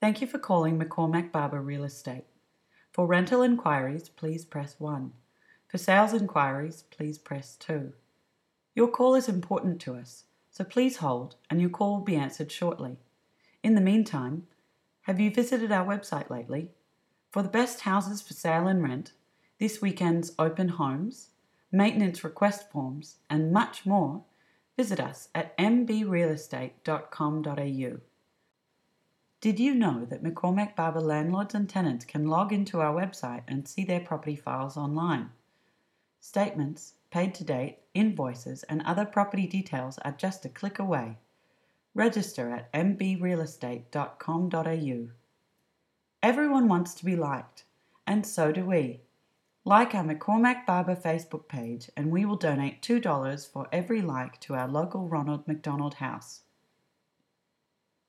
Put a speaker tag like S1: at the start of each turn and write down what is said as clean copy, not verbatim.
S1: Thank you for calling McCormack Barber Real Estate. For rental inquiries, please press 1. For sales inquiries, please press 2. Your call is important to us, so please hold and your call will be answered shortly. In the meantime, have you visited our website lately? For the best houses for sale and rent, this weekend's open homes, maintenance request forms, and much more, visit us at mbrealestate.com.au. Did you know that McCormack Barber landlords and tenants can log into our website and see their property files online? Statements, paid to date, invoices, and other property details are just a click away. Register at mbrealestate.com.au. Everyone wants to be liked, and so do we. Like our McCormack Barber Facebook page and we will donate $2 for every like to our local Ronald McDonald House.